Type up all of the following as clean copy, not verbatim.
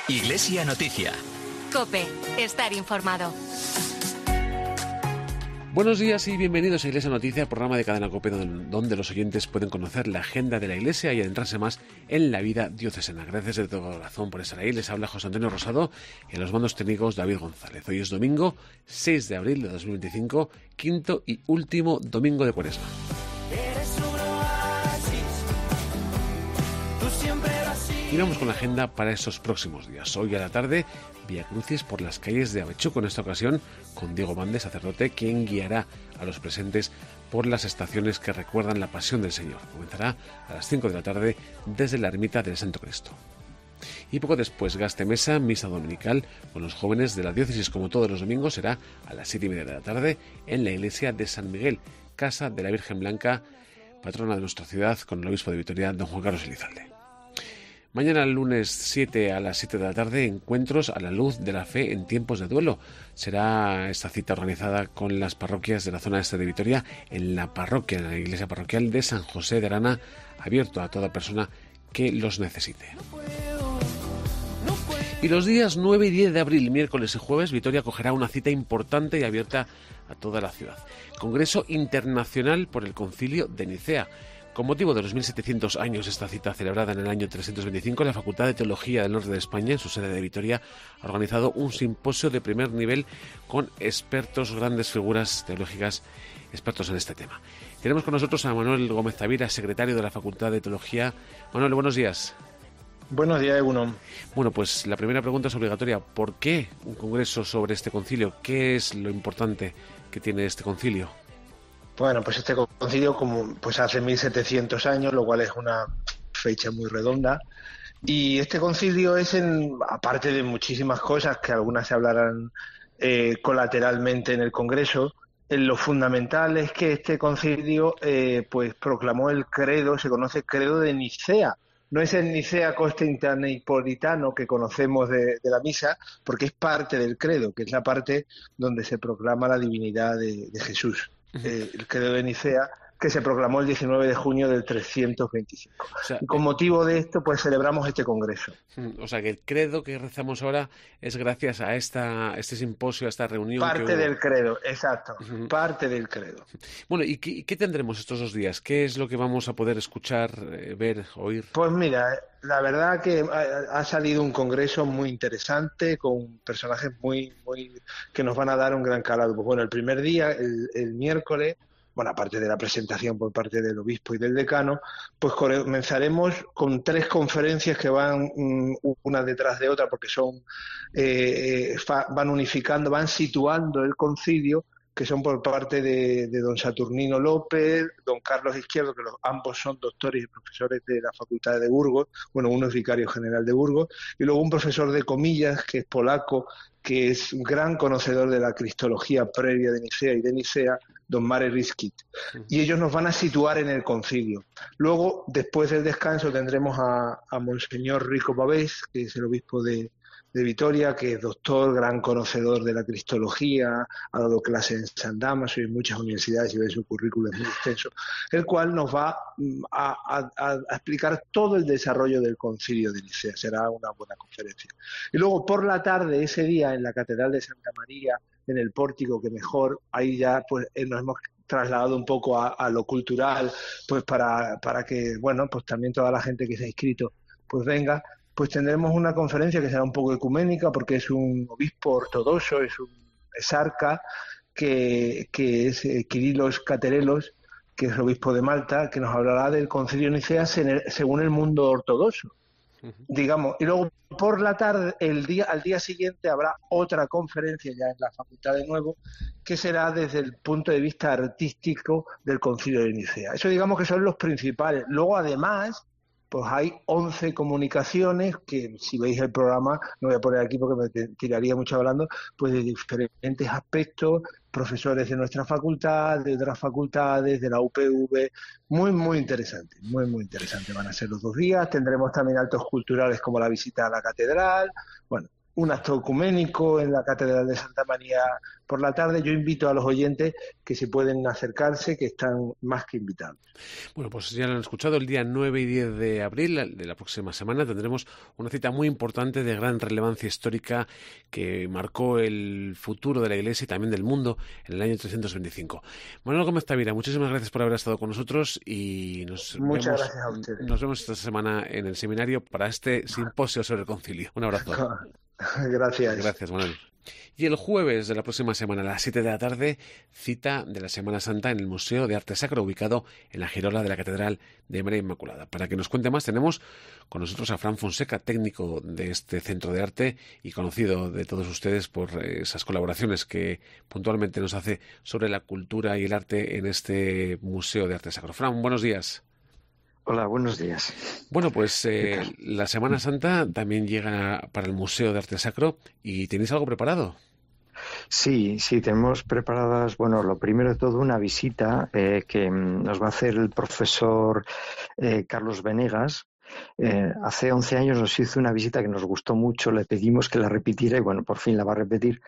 Iglesia Noticia. COPE. Estar informado. Buenos días y bienvenidos a Iglesia Noticia, programa de Cadena COPE donde los oyentes pueden conocer la agenda de la Iglesia y adentrarse más en la vida diocesana. Gracias de todo corazón por estar ahí. Les habla José Antonio Rosado y en los mandos técnicos David González. Hoy es domingo 6 de abril de 2025, quinto y último domingo de Cuaresma. Y vamos con la agenda para estos próximos días. Hoy a la tarde, Vía Crucis por las calles de Avechuco, en esta ocasión con Diego Bande, sacerdote, quien guiará a los presentes por las estaciones que recuerdan la pasión del Señor. Comenzará a las 5 de la tarde desde la ermita del Santo Cristo. Y poco después, Gastemesa, misa dominical con los jóvenes de la diócesis, como todos los domingos, será a las 7:30 de la tarde en la iglesia de San Miguel, casa de la Virgen Blanca, patrona de nuestra ciudad, con el obispo de Vitoria, don Juan Carlos Elizalde. Mañana, lunes 7 a las 7 de la tarde, encuentros a la luz de la fe en tiempos de duelo. Será esta cita organizada con las parroquias de la zona este de Vitoria en la iglesia parroquial de San José de Arana, abierto a toda persona que los necesite. Y los días 9 y 10 de abril, miércoles y jueves, Vitoria acogerá una cita importante y abierta a toda la ciudad. Congreso Internacional por el Concilio de Nicea. Con motivo de los 1700 años, esta cita celebrada en el año 325, la Facultad de Teología del Norte de España, en su sede de Vitoria, ha organizado un simposio de primer nivel con expertos, grandes figuras teológicas, expertos en este tema. Tenemos con nosotros a Manuel Gómez Tavira, secretario de la Facultad de Teología. Manuel, buenos días. Buenos días, Egunon. Bueno, pues la primera pregunta es obligatoria. ¿Por qué un congreso sobre este concilio? ¿Qué es lo importante que tiene este concilio? Bueno, pues este concilio pues hace 1700 años, lo cual es una fecha muy redonda. Y este concilio es, aparte de muchísimas cosas que algunas se hablarán colateralmente en el Congreso, lo fundamental es que este concilio pues proclamó el credo, se conoce credo de Nicea. No es el Nicea Constantinopolitano que conocemos de la misa, porque es parte del credo, que es la parte donde se proclama la divinidad de Jesús. El credo de Nicea, que se proclamó el 19 de junio del 325. O sea, y con motivo de esto, pues celebramos este congreso. O sea, que el credo que rezamos ahora es gracias a este simposio, a esta reunión. Parte del credo, exacto. Parte del credo. Bueno, ¿y qué tendremos estos 2 días? ¿Qué es lo que vamos a poder escuchar, ver, oír? Pues mira, la verdad que ha salido un congreso muy interesante, con personajes muy que nos van a dar un gran calado. Pues bueno, el primer día, el miércoles, bueno, aparte de la presentación por parte del obispo y del decano, pues comenzaremos con 3 conferencias que van una detrás de otra, porque van unificando, van situando el concilio, que son por parte de don Saturnino López, don Carlos Izquierdo, que ambos son doctores y profesores de la Facultad de Burgos, bueno, uno es vicario general de Burgos, y luego un profesor de comillas, que es polaco, que es un gran conocedor de la cristología previa de Nicea y de Nicea, don Marek Ryskit. Y ellos nos van a situar en el concilio. Luego, después del descanso, tendremos a Monseñor Rico Pavés, que es el obispo de Vitoria, que es doctor, gran conocedor de la cristología, ha dado clases en San Damaso y en muchas universidades y ve su currículum es muy extenso, el cual nos va a explicar todo el desarrollo del concilio de Nicea. Será una buena conferencia. Y luego por la tarde, ese día, en la Catedral de Santa María, en el pórtico, que mejor, ahí ya pues nos hemos trasladado un poco a lo cultural, pues para que, bueno, pues también toda la gente que se ha inscrito pues venga. Pues tendremos una conferencia que será un poco ecuménica, porque es un obispo ortodoxo, es un exarca, que es Kyrillos Katerelos, que es el obispo de Malta, que nos hablará del concilio de Nicea según el mundo ortodoxo, digamos. Y luego por la tarde, al día siguiente, habrá otra conferencia ya en la facultad de nuevo, que será desde el punto de vista artístico del concilio de Nicea. Eso digamos que son los principales. Luego además, pues hay 11 comunicaciones que, si veis el programa, no voy a poner aquí porque me tiraría mucho hablando, pues de diferentes aspectos, profesores de nuestra facultad, de otras facultades, de la UPV, muy interesante van a ser los 2 días. Tendremos también actos culturales como la visita a la catedral, bueno, un acto ecuménico en la Catedral de Santa María por la tarde. Yo invito a los oyentes que si pueden acercarse, que están más que invitados. Bueno, pues ya lo han escuchado, el día 9 y 10 de abril de la próxima semana tendremos una cita muy importante de gran relevancia histórica que marcó el futuro de la Iglesia y también del mundo en el año 325. Manuel Gómez Tavira, muchísimas gracias por haber estado con nosotros y Muchas gracias a ustedes. Nos vemos esta semana en el seminario para este simposio sobre el concilio. Un abrazo. Gracias. Gracias, Manuel. Y el jueves de la próxima semana a las 7 de la tarde, cita de la Semana Santa en el Museo de Arte Sacro, ubicado en la girola de la Catedral de María Inmaculada. Para que nos cuente más, tenemos con nosotros a Fran Fonseca, técnico de este centro de arte y conocido de todos ustedes por esas colaboraciones que puntualmente nos hace sobre la cultura y el arte en este Museo de Arte Sacro. Fran, buenos días. Hola, buenos días. Bueno, pues la Semana Santa también llega para el Museo de Arte Sacro y ¿tenéis algo preparado? Sí, tenemos preparadas, bueno, lo primero de todo una visita que nos va a hacer el profesor Carlos Venegas. Hace 11 años nos hizo una visita que nos gustó mucho, le pedimos que la repitiera y bueno, por fin la va a repetir,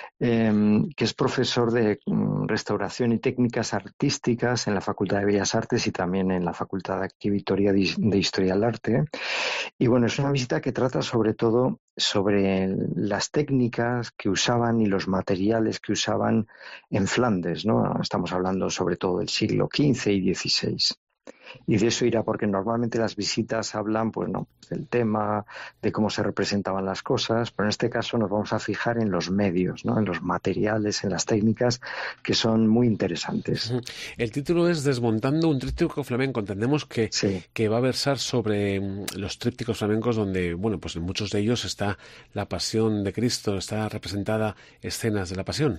que es profesor de restauración y técnicas artísticas en la Facultad de Bellas Artes y también en la Facultad de aquí Vitoria de Historia del Arte. Y bueno, es una visita que trata sobre todo sobre las técnicas que usaban y los materiales que usaban en Flandes, ¿no? Estamos hablando sobre todo del siglo XV y XVI. Y de eso irá, porque normalmente las visitas hablan, pues no, del tema, de cómo se representaban las cosas, pero en este caso nos vamos a fijar en los medios, ¿no? En los materiales, en las técnicas, que son muy interesantes. El título es Desmontando un tríptico flamenco. Entendemos que, sí, que va a versar sobre los trípticos flamencos donde, bueno, pues en muchos de ellos está la pasión de Cristo, está representada escenas de la pasión.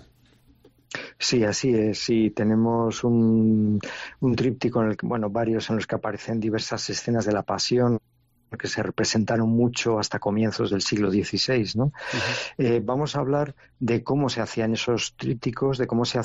Sí, así es. Sí, tenemos un tríptico en el que, bueno, varios en los que aparecen diversas escenas de la Pasión que se representaron mucho hasta comienzos del siglo XVI, ¿no? Uh-huh. Vamos a hablar de cómo se hacían esos trípticos, de cómo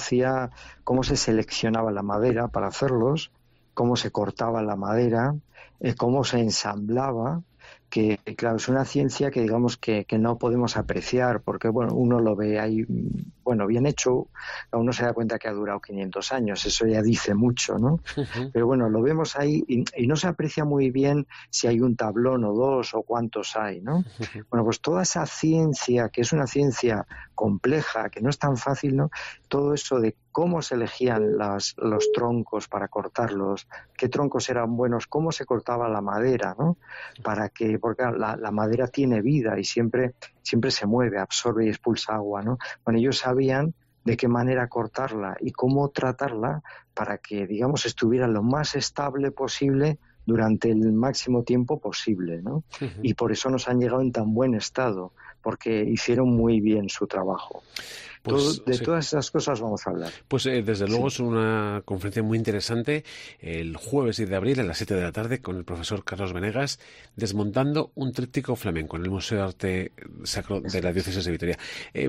se seleccionaba la madera para hacerlos, cómo se cortaba la madera, cómo se ensamblaba. Que claro, es una ciencia que digamos que no podemos apreciar porque bueno, uno lo ve ahí, bueno, bien hecho, uno se da cuenta que ha durado 500 años, eso ya dice mucho, ¿no? Uh-huh. Pero bueno, lo vemos ahí y no se aprecia muy bien si hay un tablón o dos o cuántos hay, ¿no? Uh-huh. Bueno, pues toda esa ciencia, que es una ciencia compleja, que no es tan fácil, ¿no? Todo eso de cómo se elegían los troncos para cortarlos, qué troncos eran buenos, cómo se cortaba la madera, ¿no? Porque la madera tiene vida y siempre se mueve, absorbe y expulsa agua, ¿no? Bueno, ellos sabían de qué manera cortarla y cómo tratarla para que, digamos, estuviera lo más estable posible durante el máximo tiempo posible, ¿no? Uh-huh. Y por eso nos han llegado en tan buen estado, porque hicieron muy bien su trabajo. Pues, de todas esas cosas vamos a hablar. Pues desde luego es una conferencia muy interesante el jueves 10 de abril a las 7 de la tarde con el profesor Carlos Venegas, Desmontando un tríptico flamenco en el Museo de Arte Sacro de la Diócesis de Vitoria.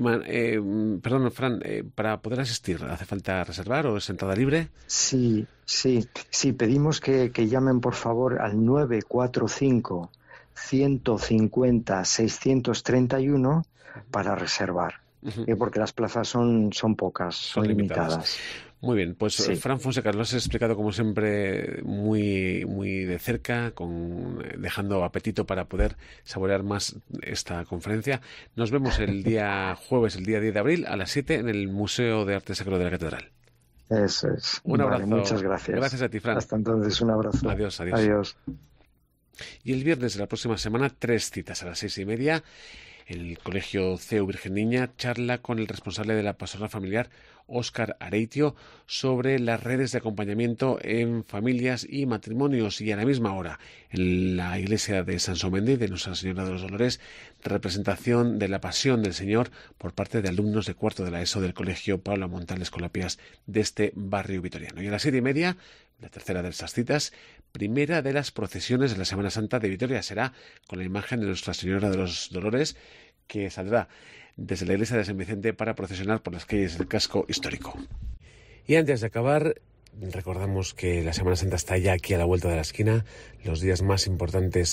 Perdón, Fran, para poder asistir, ¿hace falta reservar o es entrada libre? Sí, pedimos que llamen por favor al 945 150 631 para reservar. Uh-huh. Porque las plazas son pocas, son limitadas. Muy bien, pues sí. Fran Fonseca, lo has explicado como siempre muy, muy de cerca, dejando apetito para poder saborear más esta conferencia. Nos vemos el día jueves, el día 10 de abril, a las 7 en el Museo de Arte Sacro de la Catedral. Eso es. Un abrazo. Muchas gracias. Gracias a ti, Fran. Hasta entonces, un abrazo. Adiós. Y el viernes de la próxima semana, 3 citas a las 6:30. El Colegio CEU Virgen Niña charla con el responsable de la pastoral familiar, Óscar Areitio, sobre las redes de acompañamiento en familias y matrimonios. Y a la misma hora, en la iglesia de San Somendi, de Nuestra Señora de los Dolores, representación de la Pasión del Señor por parte de alumnos de cuarto de la ESO del Colegio Pablo Montales Colapias de este barrio vitoriano. Y a las 7:30, la tercera de estas citas, primera de las procesiones de la Semana Santa de Vitoria, será con la imagen de Nuestra Señora de los Dolores, que saldrá desde la iglesia de San Vicente para procesionar por las calles del casco histórico. Y antes de acabar, recordamos que la Semana Santa está ya aquí a la vuelta de la esquina, los días más importantes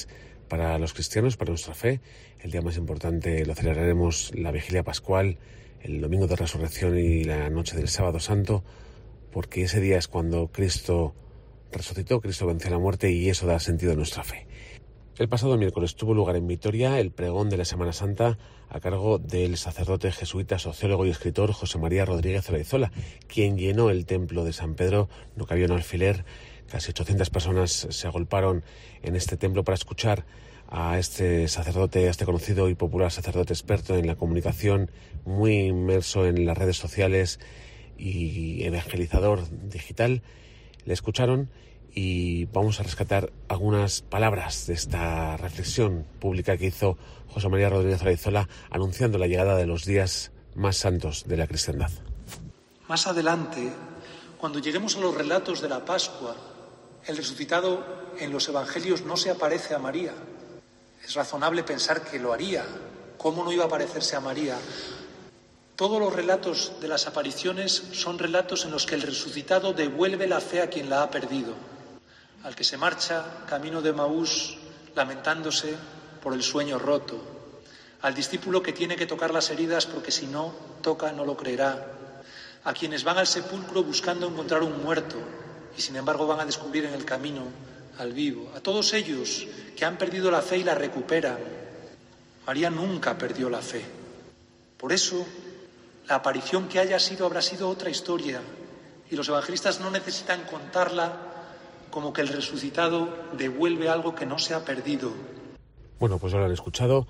para los cristianos, para nuestra fe. El día más importante lo celebraremos la Vigilia Pascual, el Domingo de Resurrección y la noche del Sábado Santo, porque ese día es cuando Cristo resucitó, Cristo venció la muerte y eso da sentido a nuestra fe. El pasado miércoles tuvo lugar en Vitoria el pregón de la Semana Santa a cargo del sacerdote jesuita, sociólogo y escritor José María Rodríguez Olaizola, quien llenó el templo de San Pedro. No cabía un alfiler, casi 800 personas se agolparon en este templo para escuchar a este sacerdote, a este conocido y popular sacerdote experto en la comunicación, muy inmerso en las redes sociales y evangelizador digital. Le escucharon y vamos a rescatar algunas palabras de esta reflexión pública que hizo José María Rodríguez Olaizola anunciando la llegada de los días más santos de la cristiandad. Más adelante, cuando lleguemos a los relatos de la Pascua, el resucitado en los evangelios no se aparece a María. Es razonable pensar que lo haría. ¿Cómo no iba a parecerse a María? Todos los relatos de las apariciones son relatos en los que el resucitado devuelve la fe a quien la ha perdido, al que se marcha camino de Emaús lamentándose por el sueño roto, al discípulo que tiene que tocar las heridas porque si no toca no lo creerá, a quienes van al sepulcro buscando encontrar un muerto y sin embargo van a descubrir en el camino al vivo, a todos ellos que han perdido la fe y la recuperan. María nunca perdió la fe. Por eso, la aparición que haya sido habrá sido otra historia y los evangelistas no necesitan contarla como que el resucitado devuelve algo que no se ha perdido. Bueno, pues ya lo han escuchado.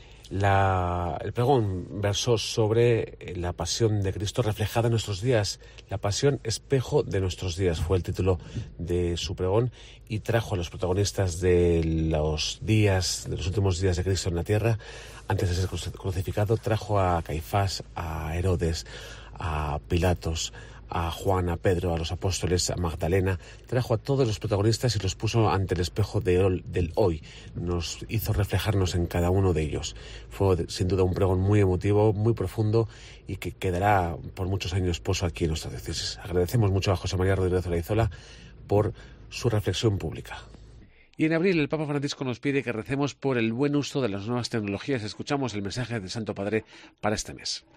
El pregón versó sobre la pasión de Cristo reflejada en nuestros días. La pasión espejo de nuestros días fue el título de su pregón y trajo a los protagonistas de los últimos días de Cristo en la tierra. Antes de ser crucificado, trajo a Caifás, a Herodes, a Pilatos, a Juan, a Pedro, a los apóstoles, a Magdalena. Trajo a todos los protagonistas y los puso ante el espejo del hoy. Nos hizo reflejarnos en cada uno de ellos. Fue sin duda un pregón muy emotivo, muy profundo y que quedará por muchos años poso aquí en nuestra diócesis. Agradecemos mucho a José María Rodríguez Olaizola por su reflexión pública. Y en abril el Papa Francisco nos pide que recemos por el buen uso de las nuevas tecnologías. Escuchamos el mensaje del Santo Padre para este mes.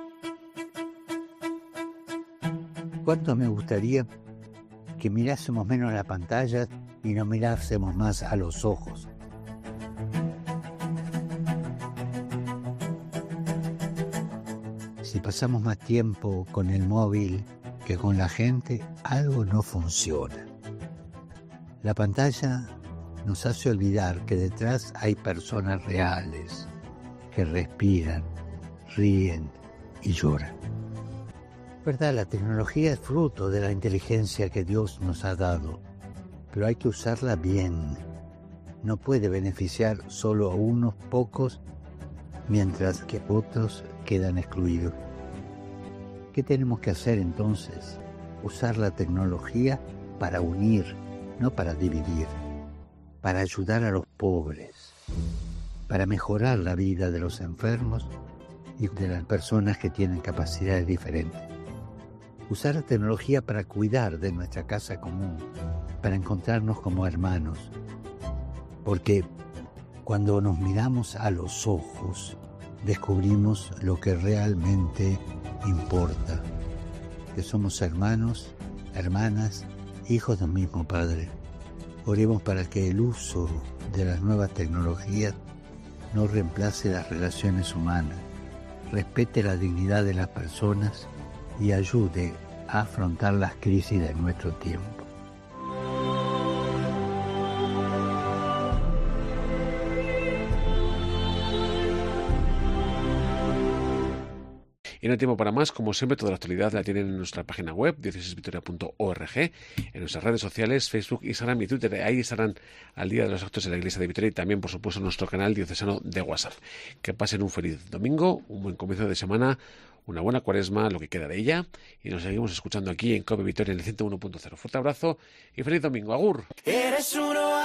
¿Cuánto me gustaría que mirásemos menos la pantalla y nos mirásemos más a los ojos? Si pasamos más tiempo con el móvil que con la gente, algo no funciona. La pantalla nos hace olvidar que detrás hay personas reales que respiran, ríen y lloran. ¿Verdad? La tecnología es fruto de la inteligencia que Dios nos ha dado, pero hay que usarla bien. No puede beneficiar solo a unos pocos, mientras que otros quedan excluidos. ¿Qué tenemos que hacer entonces? Usar la tecnología para unir, no para dividir, para ayudar a los pobres, para mejorar la vida de los enfermos y de las personas que tienen capacidades diferentes. Usar la tecnología para cuidar de nuestra casa común, para encontrarnos como hermanos. Porque cuando nos miramos a los ojos, descubrimos lo que realmente importa, que somos hermanos, hermanas, hijos del mismo Padre. Oremos para que el uso de las nuevas tecnologías no reemplace las relaciones humanas, respete la dignidad de las personas y ayude a afrontar las crisis de nuestro tiempo. Y no hay tiempo para más, como siempre, toda la actualidad la tienen en nuestra página web, diocesisvitoria.org, en nuestras redes sociales, Facebook, Instagram y Twitter. Ahí estarán al día de los actos de la Iglesia de Vitoria y también, por supuesto, nuestro canal diocesano de WhatsApp. Que pasen un feliz domingo, un buen comienzo de semana, una buena cuaresma, lo que queda de ella, y nos seguimos escuchando aquí en COPE Vitoria en el 101.0. Fuerte abrazo y feliz domingo. ¡Agur! Eres uno